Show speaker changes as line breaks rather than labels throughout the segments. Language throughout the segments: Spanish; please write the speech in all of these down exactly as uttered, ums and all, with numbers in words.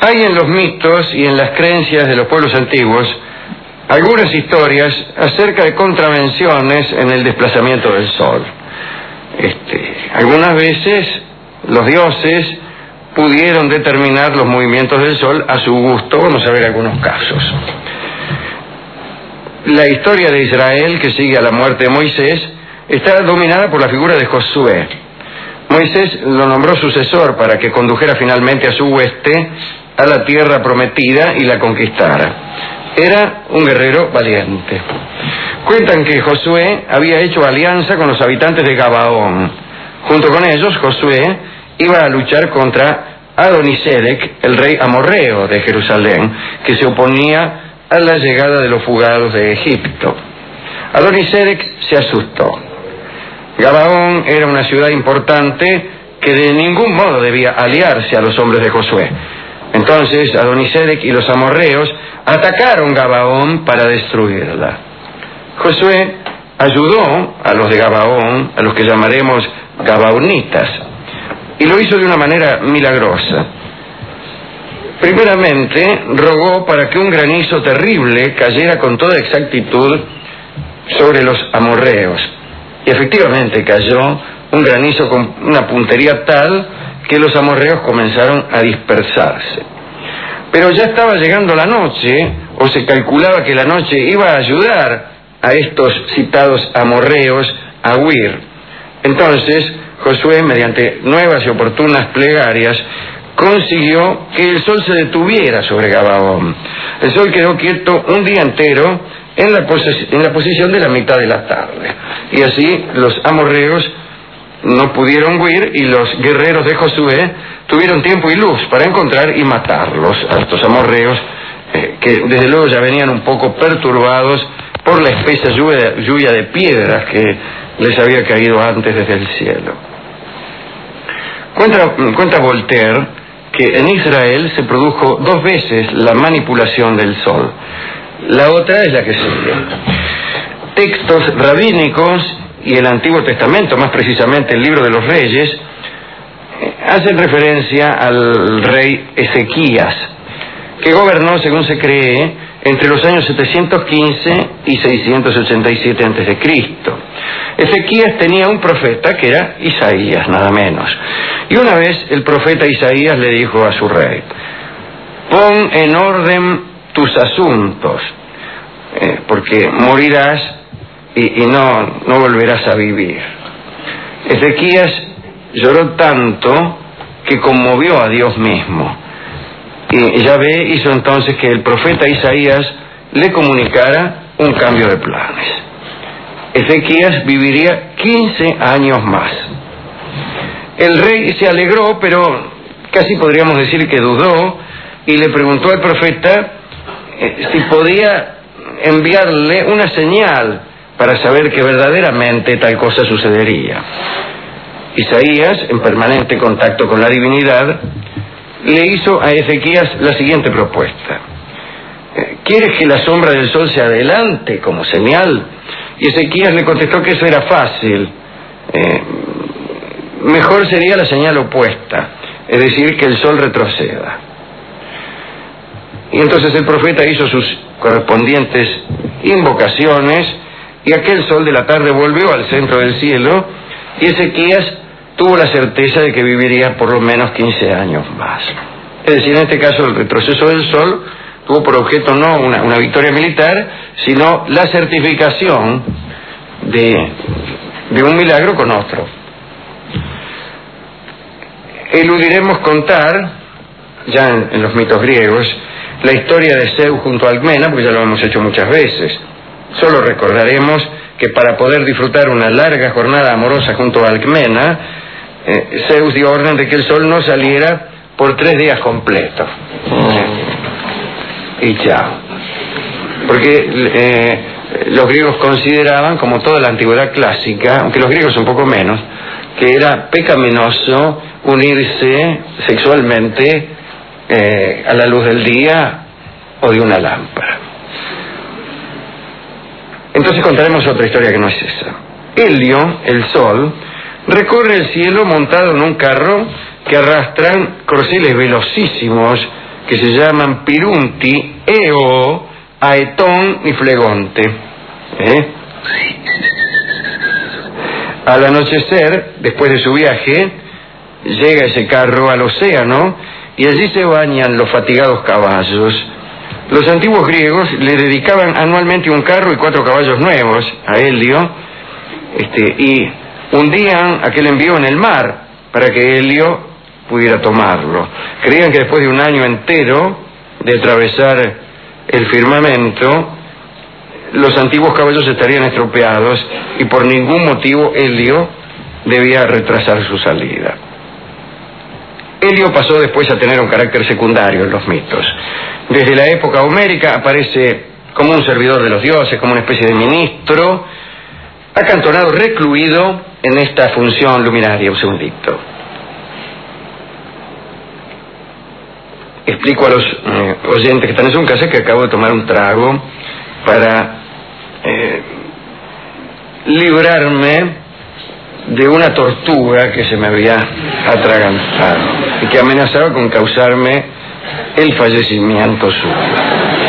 Hay en los mitos y en las creencias de los pueblos antiguos algunas historias acerca de contravenciones en el desplazamiento del sol. Este, algunas veces los dioses pudieron determinar los movimientos del sol a su gusto. Vamos a ver algunos casos. La historia de Israel, que sigue a la muerte de Moisés, está dominada por la figura de Josué. Moisés lo nombró sucesor para que condujera finalmente a su hueste a la tierra prometida y la conquistara. Era un guerrero valiente. Cuentan que Josué había hecho alianza con los habitantes de Gabaón. Junto con ellos, Josué iba a luchar contra Adonisedec, el rey amorreo de Jerusalén, que se oponía a la llegada de los fugados de Egipto. Adonisedec se asustó. Gabaón era una ciudad importante que de ningún modo debía aliarse a los hombres de Josué. Entonces Adonisedec y los amorreos atacaron Gabaón para destruirla. Josué ayudó a los de Gabaón, a los que llamaremos gabaonitas, y lo hizo de una manera milagrosa. Primeramente, rogó para que un granizo terrible cayera con toda exactitud sobre los amorreos. Y efectivamente cayó un granizo con una puntería tal que los amorreos comenzaron a dispersarse. Pero ya estaba llegando la noche, o se calculaba que la noche iba a ayudar a estos citados amorreos a huir. Entonces, Josué, mediante nuevas y oportunas plegarias, consiguió que el sol se detuviera sobre Gabaón. El sol quedó quieto un día entero en la, pos- en la posición de la mitad de la tarde. Y así los amorreos no pudieron huir y los guerreros de Josué tuvieron tiempo y luz para encontrar y matarlos a estos amorreos, eh, que desde luego ya venían un poco perturbados por la espesa lluvia, lluvia de piedras que les había caído antes desde el cielo. Cuenta, cuenta Voltaire que en Israel se produjo dos veces la manipulación del sol. La otra es la que sigue. Textos rabínicos y el Antiguo Testamento, más precisamente el Libro de los Reyes, hacen referencia al rey Ezequías, que gobernó, según se cree, entre los años setecientos quince y seiscientos ochenta y siete antes de Cristo. Ezequías tenía un profeta que era Isaías, nada menos. Y una vez el profeta Isaías le dijo a su rey: pon en orden tus asuntos, eh, porque morirás y, y no, no volverás a vivir. Ezequías lloró tanto que conmovió a Dios mismo. Y Yahvé hizo entonces que el profeta Isaías le comunicara un cambio de planes. Ezequías viviría quince años más. El rey se alegró, pero casi podríamos decir que dudó, y le preguntó al profeta eh, si podía enviarle una señal para saber que verdaderamente tal cosa sucedería. Isaías, en permanente contacto con la divinidad, le hizo a Ezequías la siguiente propuesta: ¿quieres que la sombra del sol se adelante como señal? Y Ezequías le contestó que eso era fácil. Eh, mejor sería la señal opuesta, es decir, que el sol retroceda. Y entonces el profeta hizo sus correspondientes invocaciones, y aquel sol de la tarde volvió al centro del cielo, y Ezequías tuvo la certeza de que viviría por lo menos quince años más. Es decir, en este caso el retroceso del sol tuvo por objeto no una, una victoria militar, sino la certificación de, de un milagro con otro. Eludiremos contar, ya en, en los mitos griegos, la historia de Zeus junto a Alcmena, porque ya lo hemos hecho muchas veces. Solo recordaremos que para poder disfrutar una larga jornada amorosa junto a Alcmena, eh, Zeus dio orden de que el sol no saliera por tres días completos. Mm. Y chao. Porque eh, los griegos consideraban, como toda la antigüedad clásica, aunque los griegos un poco menos, que era pecaminoso unirse sexualmente eh, a la luz del día o de una lámpara. Entonces contaremos otra historia que no es esa. Helio, el sol, recorre el cielo montado en un carro que arrastran corceles velocísimos que se llaman Pirunti, Eo, Aetón y Flegonte. ¿Eh? Al anochecer, después de su viaje, llega ese carro al océano y allí se bañan los fatigados caballos. Los antiguos griegos le dedicaban anualmente un carro y cuatro caballos nuevos a Helio, este, y hundían aquel envío en el mar para que Helio pudiera tomarlo. Creían que después de un año entero de atravesar el firmamento, los antiguos caballos estarían estropeados y por ningún motivo Helio debía retrasar su salida. Helio pasó después a tener un carácter secundario en los mitos. Desde la época homérica aparece como un servidor de los dioses, como una especie de ministro, acantonado, recluido en esta función luminaria. Un segundito. Explico a los eh, oyentes que están en su casa que acabo de tomar un trago para eh, librarme de una tortuga que se me había atragantado y que amenazaba con causarme el fallecimiento súbito.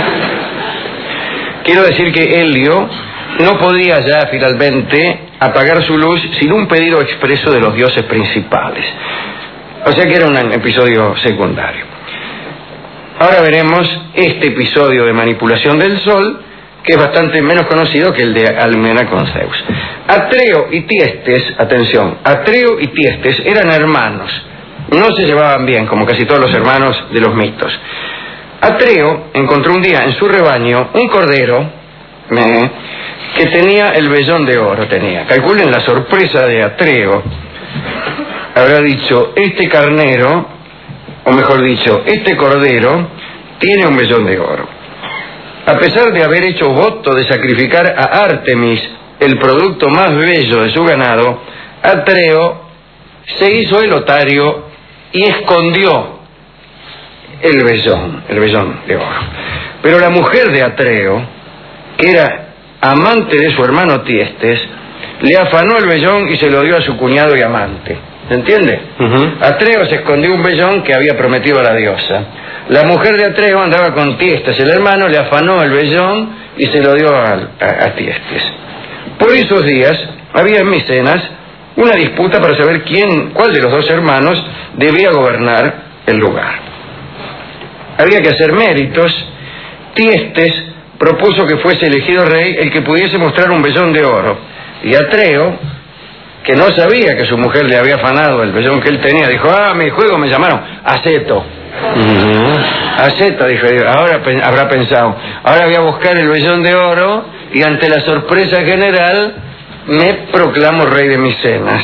Quiero decir que Helio no podía ya finalmente apagar su luz sin un pedido expreso de los dioses principales. O sea que era un episodio secundario. Ahora veremos este episodio de manipulación del sol, que es bastante menos conocido que el de Almena con Zeus. Atreo y Tiestes, atención, Atreo y Tiestes eran hermanos, no se llevaban bien, como casi todos los hermanos de los mitos. Atreo encontró un día en su rebaño un cordero eh, que tenía el vellón de oro, tenía. Calculen la sorpresa de Atreo. Habrá dicho, este carnero, o mejor dicho, este cordero tiene un vellón de oro. A pesar de haber hecho voto de sacrificar a Artemis, el producto más bello de su ganado, Atreo se hizo el otario y escondió el vellón, el vellón de oro. Pero la mujer de Atreo, que era amante de su hermano Tiestes, le afanó el vellón y se lo dio a su cuñado y amante. ¿Se entiende? Uh-huh. Atreo se escondió un vellón que había prometido a la diosa. La mujer de Atreo andaba con Tiestes, el hermano, le afanó el vellón y se lo dio a, a, a Tiestes. Por esos días había en Micenas una disputa para saber quién, cuál de los dos hermanos debía gobernar el lugar. Había que hacer méritos. Tiestes propuso que fuese elegido rey el que pudiese mostrar un vellón de oro. Y Atreo, que no sabía que su mujer le había afanado el vellón que él tenía, dijo, ah, mi juego me llamaron, acepto. Uh-huh. Acepto, dijo, ahora pe- habrá pensado, ahora voy a buscar el vellón de oro y ante la sorpresa general me proclamo rey de Micenas.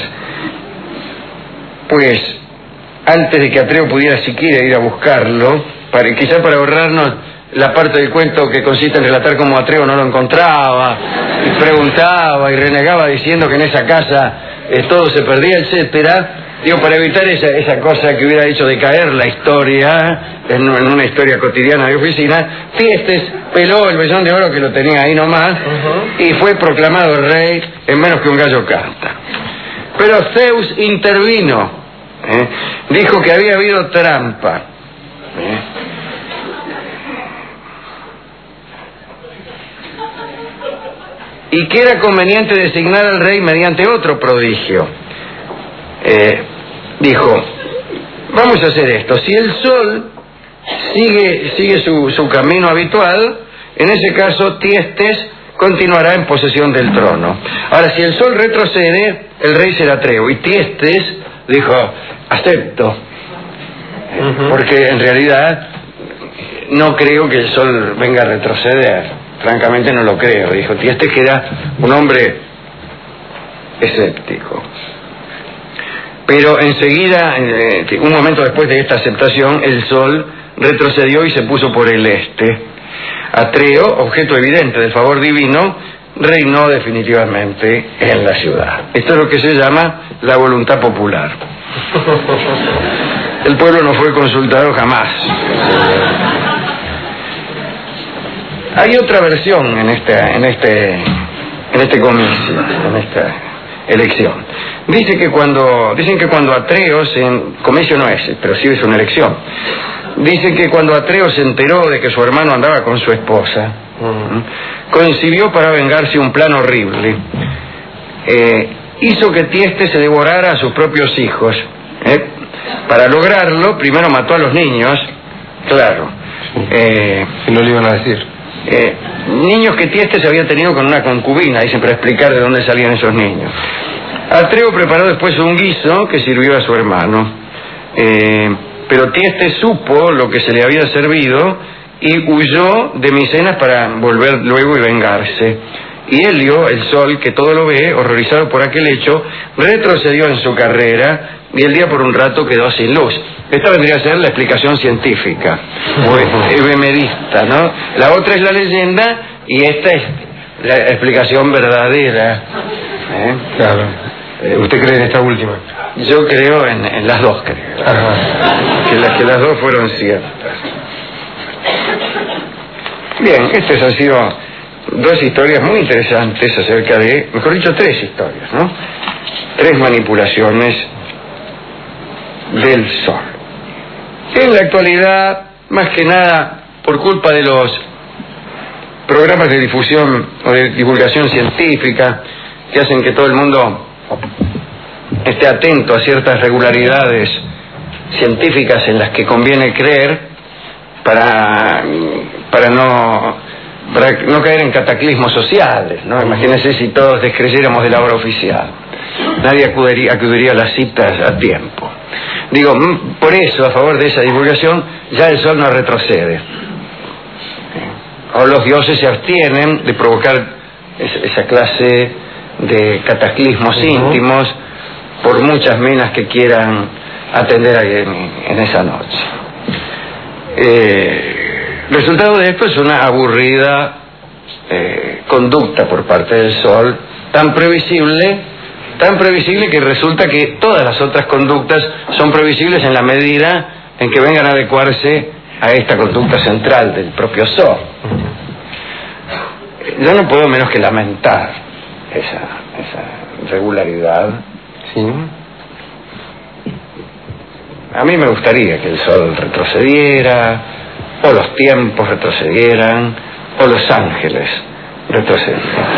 Pues, antes de que Atreo pudiera siquiera ir a buscarlo, para, quizá para ahorrarnos la parte del cuento que consiste en relatar cómo Atreo no lo encontraba, y preguntaba y renegaba diciendo que en esa casa eh, todo se perdía, etcétera. Digo, para evitar esa, esa cosa que hubiera hecho decaer la historia en, en una historia cotidiana de oficina, Tiestes peló el vellón de oro que lo tenía ahí nomás, uh-huh, y fue proclamado rey en menos que un gallo canta. Pero Zeus intervino, ¿eh? Dijo que había habido trampa, ¿eh? y que era conveniente designar al rey mediante otro prodigio. Eh, dijo, vamos a hacer esto, si el sol sigue, sigue su, su camino habitual, en ese caso Tiestes continuará en posesión del trono. Ahora, si el sol retrocede, el rey será Atreo. Y Tiestes dijo, acepto, uh-huh, porque en realidad no creo que el sol venga a retroceder. Francamente no lo creo, dijo Tiestes, que era un hombre escéptico. Pero enseguida, eh, un momento después de esta aceptación, el sol retrocedió y se puso por el este. Atreo, objeto evidente del favor divino, reinó definitivamente en la ciudad. Esto es lo que se llama la voluntad popular. El pueblo no fue consultado jamás. Hay otra versión en este, en este, en este comicio, en esta elección. Dice que cuando, dicen que cuando Atreo, se, comicio no es, pero sí es una elección, Dice que cuando Atreo se enteró de que su hermano andaba con su esposa, uh-huh. concibió para vengarse un plan horrible. Eh, hizo que Tieste se devorara a sus propios hijos. ¿eh? Para lograrlo, primero mató a los niños, claro. Eh,
¿Qué no le iban a decir?
Eh, niños que Tieste se había tenido con una concubina, dicen, para explicar de dónde salían esos niños. Atreo preparó después un guiso que sirvió a su hermano. Eh, pero Tieste supo lo que se le había servido y huyó de Micenas para volver luego y vengarse. Y Helio, el sol, que todo lo ve, horrorizado por aquel hecho, retrocedió en su carrera y el día por un rato quedó sin luz. Esta vendría a ser la explicación científica, o efemerista, ¿no? La otra es la leyenda y esta es la explicación verdadera. ¿eh?
Claro. ¿Usted cree en esta última?
Yo creo en, en las dos, creo. Ajá. Que, la, que las dos fueron ciertas. Bien, estas han sido dos historias muy interesantes acerca de, mejor dicho, tres historias, ¿no? Tres manipulaciones del sol. En la actualidad, más que nada, por culpa de los programas de difusión o de divulgación científica que hacen que todo el mundo esté atento a ciertas regularidades científicas en las que conviene creer para, para no para no caer en cataclismos sociales, ¿no? Imagínense si todos descreyéramos de la obra oficial. Nadie acudiría, acudiría a las citas a tiempo. Digo, por eso, a favor de esa divulgación, ya el sol no retrocede. O los dioses se abstienen de provocar esa clase de cataclismos uh-huh. íntimos por muchas minas que quieran atender en, en esa noche. Eh, resultado de esto es una aburrida eh, conducta por parte del sol, tan previsible, tan previsible que resulta que todas las otras conductas son previsibles en la medida en que vengan a adecuarse a esta conducta central del propio sol. Yo no puedo menos que lamentar esa, esa regularidad.
Sí.
A mí me gustaría que el sol retrocediera, o los tiempos retrocedieran, o los ángeles retrocedieran.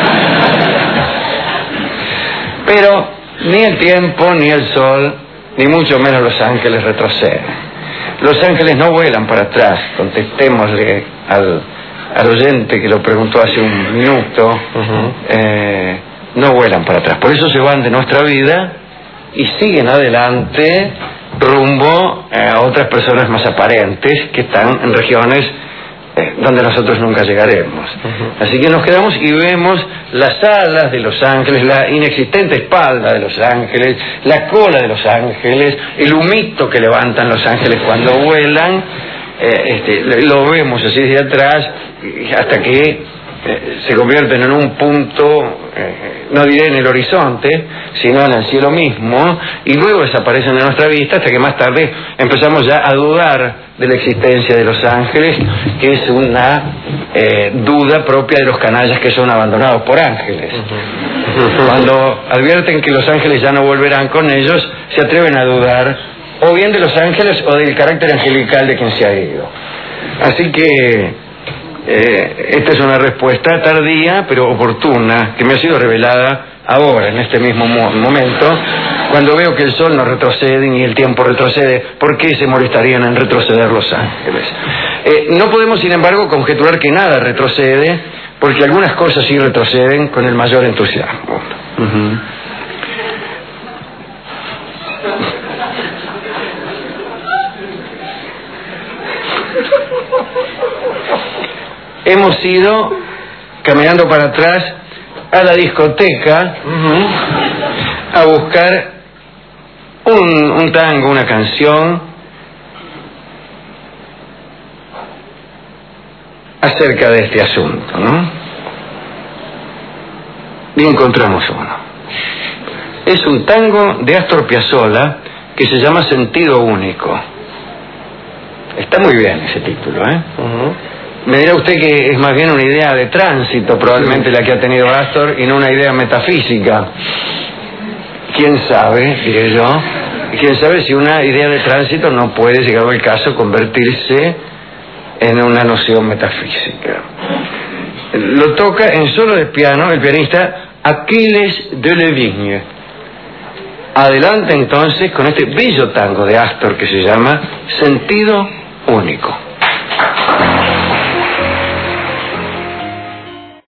Pero ni el tiempo, ni el sol, ni mucho menos los ángeles retroceden. Los ángeles no vuelan para atrás, contestémosle al, al oyente que lo preguntó hace un minuto, uh-huh. eh, no vuelan para atrás. Por eso se van de nuestra vida y siguen adelante rumbo a otras personas más aparentes que están en regiones eh, donde nosotros nunca llegaremos. Uh-huh. Así que nos quedamos y vemos las alas de los ángeles, la inexistente espalda de los ángeles, la cola de los ángeles, el humito que levantan los ángeles cuando vuelan. Eh, este, lo vemos así desde atrás hasta que Eh, se convierten en un punto, eh, no diré en el horizonte, sino en el cielo mismo, y luego desaparecen de nuestra vista hasta que más tarde empezamos ya a dudar de la existencia de los ángeles, que es una eh, duda propia de los canallas que son abandonados por ángeles. Uh-huh. Cuando advierten que los ángeles ya no volverán con ellos, se atreven a dudar o bien de los ángeles o del carácter angelical de quien se ha ido. Así que Eh, esta es una respuesta tardía pero oportuna que me ha sido revelada ahora, en este mismo mo- momento, cuando veo que el sol no retrocede ni el tiempo retrocede. ¿Por qué se molestarían en retroceder los ángeles? Eh, no podemos, sin embargo, conjeturar que nada retrocede, porque algunas cosas sí retroceden con el mayor entusiasmo. Uh-huh. Hemos ido caminando para atrás a la discoteca uh-huh. a buscar un, un tango, una canción acerca de este asunto, ¿no? Y encontramos uno. Es un tango de Astor Piazzolla que se llama Sentido Único. Está muy bien ese título, ¿eh? Uh-huh. Me dirá usted que es más bien una idea de tránsito probablemente la que ha tenido Astor y no una idea metafísica. ¿Quién sabe? Diré yo. quién sabe si una idea de tránsito no puede, llegado el caso, convertirse en una noción metafísica. Lo toca en solo de piano el pianista Achilles Delevingne. Adelante entonces con este bello tango de Astor que se llama Sentido Único.